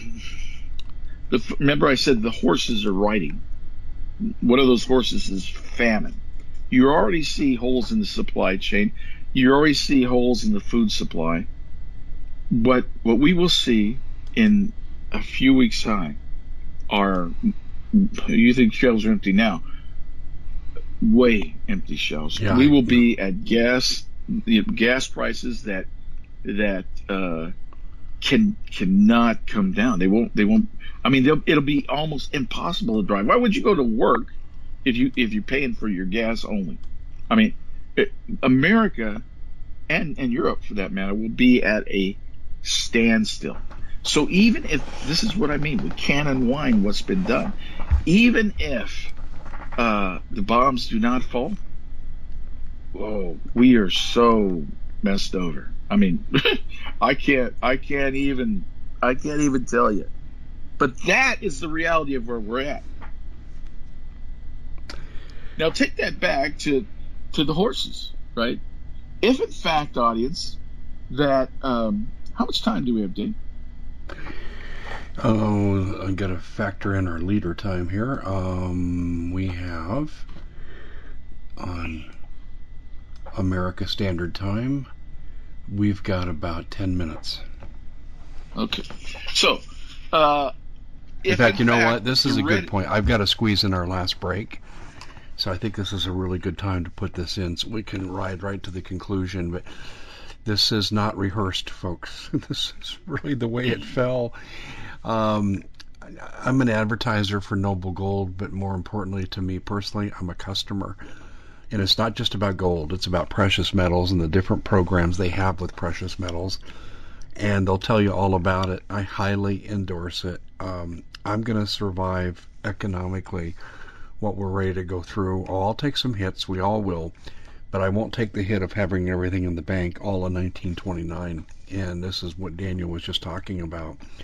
the remember I said the horses are riding. One of those horses is famine. You already see holes in the supply chain. You already see holes in the food supply. But what we will see in a few weeks' time are, you think shelves are empty now, way empty shelves. Yeah, we will yeah. be at gas gas prices that that uh, can cannot come down. They won't. They won't. I mean, it'll be almost impossible to drive. Why would you go to work if you if you're paying for your gas only? I mean, it, America and and Europe, for that matter, will be at a standstill. So even if, this is what I mean, we can't unwind what's been done. Even if uh, the bombs do not fall, oh, we are so messed over. I mean, I can't, I can't even, I can't even tell you. But that is the reality of where we're at. Now take that back to to the horses, right? If in fact, audience, that um, how much time do we have, Dave? Oh, I got to factor in our leader time here. Um, we have on America Standard Time, we've got about ten minutes. Okay, so uh, if in fact, in you know fact what? This is a you're good ready- point. I've got to squeeze in our last break, so I think this is a really good time to put this in, so we can ride right to the conclusion. But this is not rehearsed, folks. This is really the way it fell. Um, I'm an advertiser for Noble Gold, but more importantly to me personally, I'm a customer. And it's not just about gold. It's about precious metals and the different programs they have with precious metals. And they'll tell you all about it. I highly endorse it. Um, I'm going to survive economically what we're ready to go through. Oh, I'll take some hits. We all will. But I won't take the hit of having everything in the bank all in nineteen twenty-nine. And this is what Daniel was just talking about.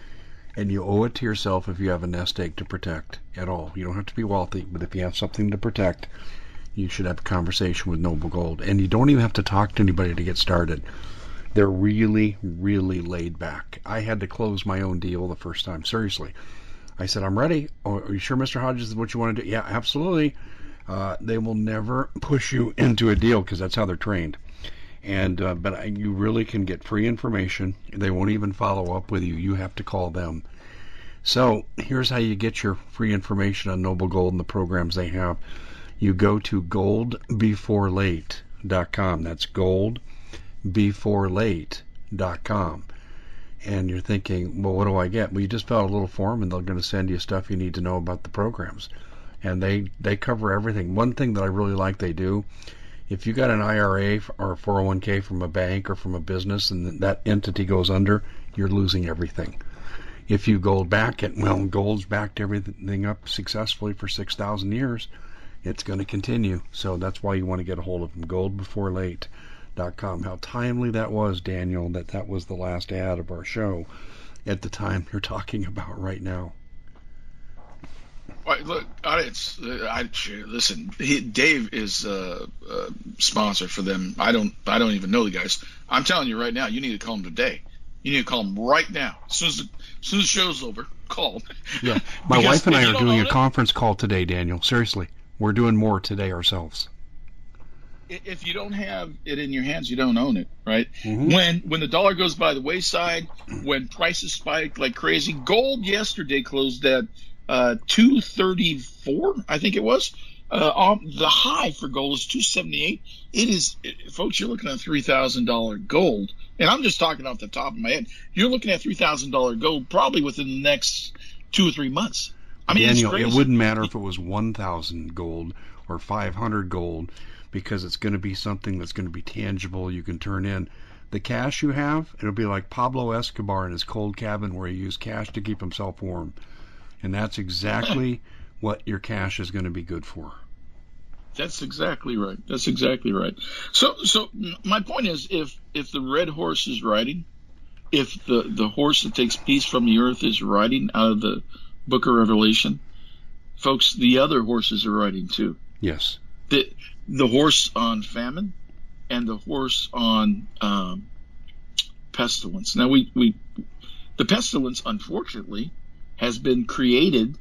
And you owe it to yourself if you have a nest egg to protect at all. You don't have to be wealthy, but if you have something to protect, you should have a conversation with Noble Gold. And you don't even have to talk to anybody to get started. They're really, really laid back. I had to close my own deal the first time. Seriously. I said, I'm ready. Oh, are you sure, Mister Hodges, is what you want to do? Yeah, absolutely. Uh, they will never push you into a deal because that's how they're trained. And uh, but you really can get free information. They won't even follow up with you. You have to call them. So here's how you get your free information on Noble Gold and the programs they have. You go to gold before late dot com. That's gold before late dot com. And you're thinking, well, what do I get? Well, you just fill out a little form, and they're going to send you stuff you need to know about the programs. And they, they cover everything. One thing that I really like they do, if you got an I R A or a four oh one k from a bank or from a business and that entity goes under, you're losing everything. If you gold back it, well, gold's backed everything up successfully for six thousand years. It's going to continue. So that's why you want to get a hold of them. gold before late dot com. How timely that was, Daniel, that that was the last ad of our show at the time you're talking about right now. Right, look, audience, I, listen, he, Dave is a, a sponsor for them. I don't I don't even know the guys. I'm telling you right now, you need to call them today. You need to call them right now. As soon as the, as soon as the show's over, call. Yeah, my wife and I are doing a conference call today, Daniel. Seriously, we're doing more today ourselves. If you don't have it in your hands, you don't own it, right? Mm-hmm. When when the dollar goes by the wayside, when prices spike like crazy, gold yesterday closed at uh, two thirty-four, I think it was. Uh, um, the high for gold is two seventy-eight. It is, it, folks, you're looking at three thousand dollars gold. And I'm just talking off the top of my head. You're looking at three thousand dollars gold probably within the next two or three months. I mean, Daniel, it's it wouldn't matter if it was one thousand gold or five hundred gold, because it's going to be something that's going to be tangible you can turn in. The cash you have, it'll be like Pablo Escobar in his cold cabin where he used cash to keep himself warm. And that's exactly what your cash is going to be good for. That's exactly right. That's exactly right. So so my point is, if if the red horse is riding, if the, the horse that takes peace from the earth is riding out of the book of Revelation, folks, the other horses are riding too. Yes. The the horse on famine and the horse on um, pestilence. Now, we, we the pestilence, unfortunately, has been created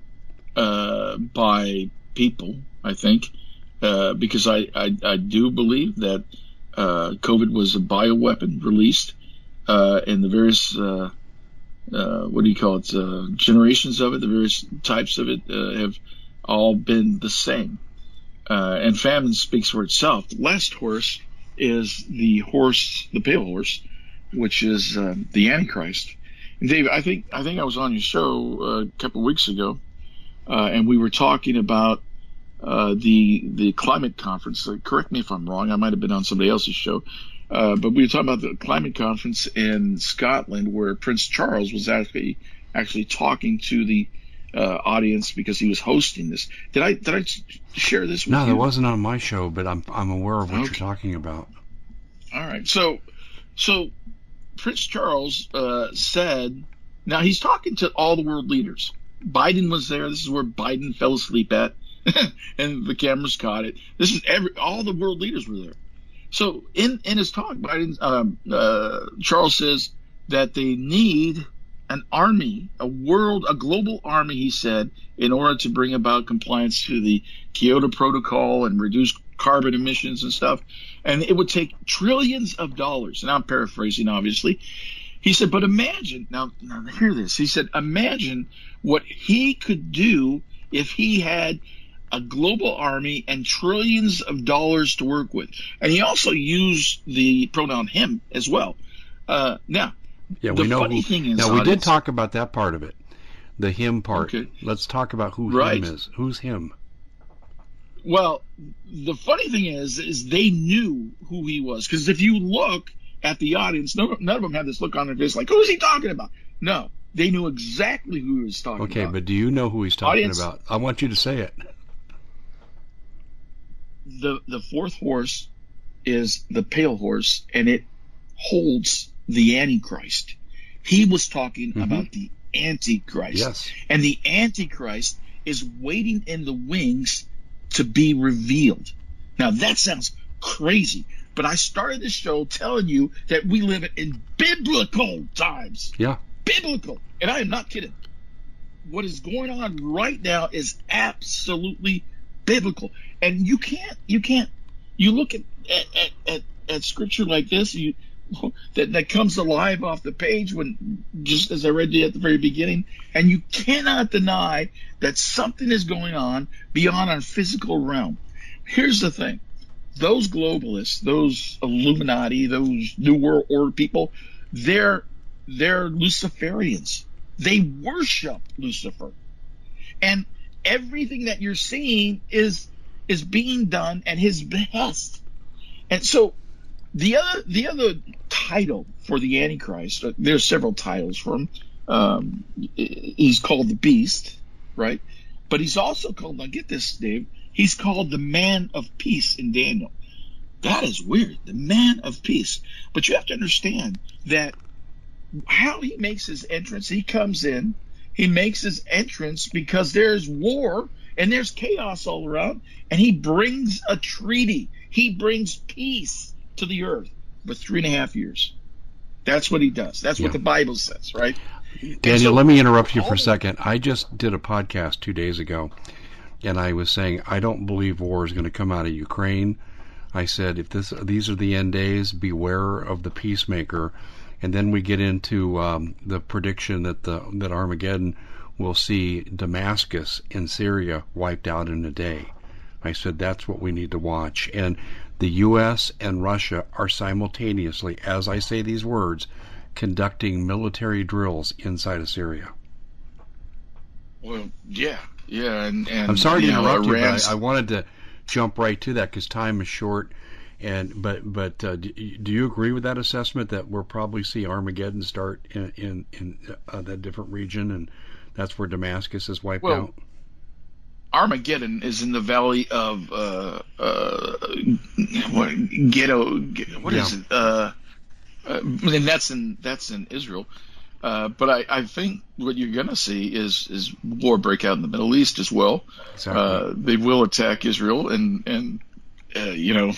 uh, by people, I think, uh, because I, I, I do believe that uh, COVID was a bioweapon released, uh, and the various, uh, uh, what do you call it, uh, generations of it, the various types of it uh, have all been the same. Uh, and famine speaks for itself. The last horse is the horse, the pale horse, which is uh, the Antichrist. And Dave, I think I think I was on your show uh, a couple of weeks ago, uh, and we were talking about uh, the the climate conference. Uh, correct me if I'm wrong. I might have been on somebody else's show, uh, but we were talking about the climate conference in Scotland, where Prince Charles was actually actually talking to the uh, audience because he was hosting this. Did I did I share this with no, you? No, that wasn't on my show, but I'm I'm aware of what okay. you're talking about. All right, so so. Prince Charles uh, said, now he's talking to all the world leaders. Biden was there. This is where Biden fell asleep at, and the cameras caught it. This is every all the world leaders were there. So in, in his talk, Biden um, uh, Charles says that they need an army, a world, a global army, he said, in order to bring about compliance to the Kyoto Protocol and reduce carbon emissions and stuff. And it would take trillions of dollars. And I'm paraphrasing, obviously. He said, but imagine, now, now hear this. He said, imagine what he could do if he had a global army and trillions of dollars to work with. And he also used the pronoun him as well. Uh, now, yeah, the we know funny who, thing is, now, we audience, did talk about that part of it, the him part. Okay. Let's talk about who right. him is. Who's him? Well, the funny thing is, is they knew who he was. Because if you look at the audience, no, none of them had this look on their face like, who's he talking about? No, they knew exactly who he was talking okay, about. Okay, but do you know who he's talking audience, about? I want you to say it. The the fourth horse is the pale horse, and it holds the Antichrist. He was talking mm-hmm. about the Antichrist. Yes. And the Antichrist is waiting in the wings to be revealed. Now, that sounds crazy, but I started the show telling you that we live in biblical times. Yeah. Biblical. And I am not kidding. What is going on right now is absolutely biblical. And you can't, you can't, you look at, at, at, at scripture like this, you, that, that comes alive off the page when, just as I read you at the very beginning, and you cannot deny that something is going on beyond our physical realm. Here's the thing. Those globalists, those Illuminati, those New World Order people, they're, they're Luciferians. They worship Lucifer. And everything that you're seeing is is being done at his behest. And so the other the other title for the Antichrist, uh, there's several titles for him. Um, he's called the Beast, right? But he's also called, now get this, Dave, he's called the Man of Peace in Daniel. That is weird, the Man of Peace. But you have to understand that how he makes his entrance, he comes in, he makes his entrance because there's war and there's chaos all around, and he brings a treaty. He brings peace to the earth for three and a half years. That's what he does. That's yeah. what the Bible says, right? Daniel, so, let me interrupt you for a second. I just did a podcast two days ago, and I was saying I don't believe war is going to come out of Ukraine. I said if this these are the end days, beware of the peacemaker. And then we get into um, the prediction that the that Armageddon will see Damascus in Syria wiped out in a day. I said that's what we need to watch. And the U S and Russia are simultaneously, as I say these words, conducting military drills inside of Syria. Well, yeah, yeah. And, and I'm sorry to interrupt you, Iran's... but I, I wanted to jump right to that because time is short. And but but uh, do, do you agree with that assessment that we'll probably see Armageddon start in in, in uh, that different region, and that's where Damascus is wiped well, out? Armageddon is in the valley of uh, uh, what, ghetto. What yeah. is it? Uh, uh, and that's in that's in Israel. Uh, but I, I think what you're going to see is is war break out in the Middle East as well. Exactly. Uh, they will attack Israel and and. Uh, you know,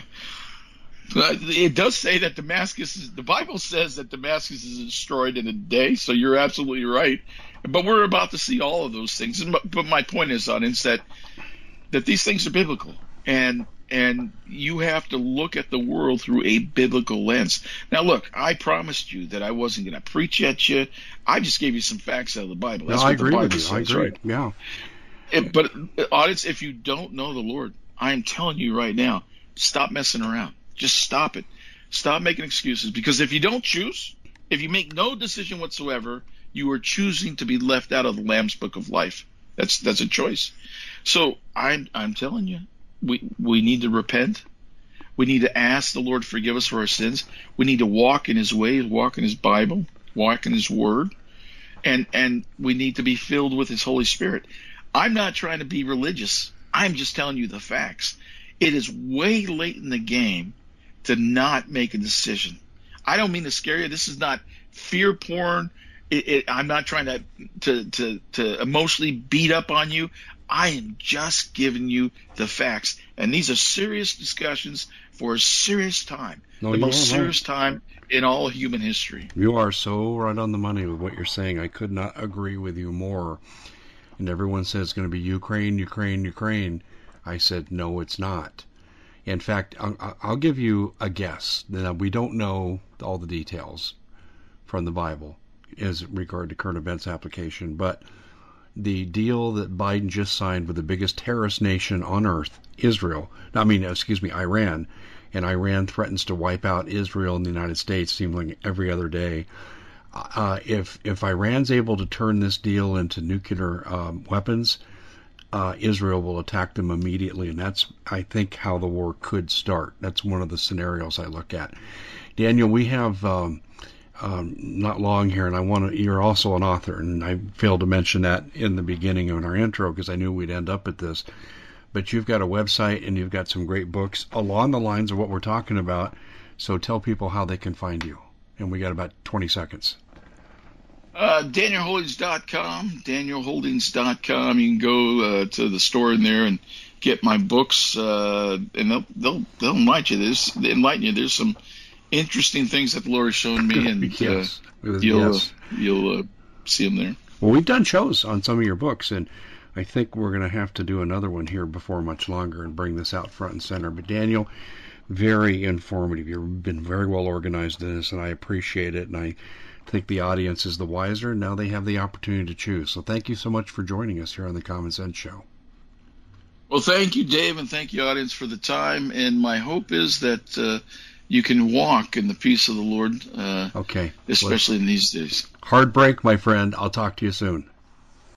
it does say that Damascus is, the Bible says that Damascus is destroyed in a day, so you're absolutely right. But we're about to see all of those things. And, but my point is, audience, that that these things are biblical, and and you have to look at the world through a biblical lens. Now, look, I promised you that I wasn't going to preach at you. I just gave you some facts out of the Bible. That's no, what I agree the Bible with you. says, I agree. Right? Yeah. It, but audience, if you don't know the Lord, I am telling you right now, stop messing around. Just stop it. Stop making excuses. Because if you don't choose, if you make no decision whatsoever, you are choosing to be left out of the Lamb's Book of Life. That's that's a choice. So I'm I'm telling you, we we need to repent. We need to ask the Lord to forgive us for our sins. We need to walk in His ways, walk in His Bible, walk in His Word, and and we need to be filled with His Holy Spirit. I'm not trying to be religious. I'm just telling you the facts. It is way late in the game to not make a decision. I don't mean to scare you. This is not fear porn. It, it, I'm not trying to, to to to emotionally beat up on you. I am just giving you the facts. And these are serious discussions for a serious time. No, the most right. serious time in all of human history. You are so right on the money with what you're saying. I could not agree with you more. And everyone says it's going to be Ukraine, Ukraine, Ukraine. I said, no, it's not. In fact, I'll, I'll give you a guess. Now, we don't know all the details from the Bible as regard to current events application, but the deal that Biden just signed with the biggest terrorist nation on earth, Israel, I mean, excuse me, Iran, and Iran threatens to wipe out Israel and the United States, seemingly every other day. Uh, if if Iran's able to turn this deal into nuclear um, weapons, uh, Israel will attack them immediately, and that's, I think, how the war could start. That's one of the scenarios I look at. Daniel, we have um, um, not long here, and I want to. You're also an author, and I failed to mention that in the beginning of our intro because I knew we'd end up at this. But you've got a website, and you've got some great books along the lines of what we're talking about. So tell people how they can find you. And we got about twenty seconds. Uh, Daniel Holdings dot com, Daniel Holdings dot com. You can go uh, to the store in there and get my books, uh, and they'll they'll they'll enlighten you. There's enlighten you. There's some interesting things that the Lord has shown me, and yes. uh, you'll yes. uh, you'll uh, see them there. Well, we've done shows on some of your books, and I think we're going to have to do another one here before much longer and bring this out front and center. But Daniel, very informative. You've been very well organized in this, and I appreciate it. And I think the audience is the wiser. Now they have the opportunity to choose. So thank you so much for joining us here on the Common Sense Show. Well, thank you, Dave, and thank you, audience, for the time. And my hope is that uh, you can walk in the peace of the Lord, uh, okay, especially well, in these days. Hard break, my friend. I'll talk to you soon.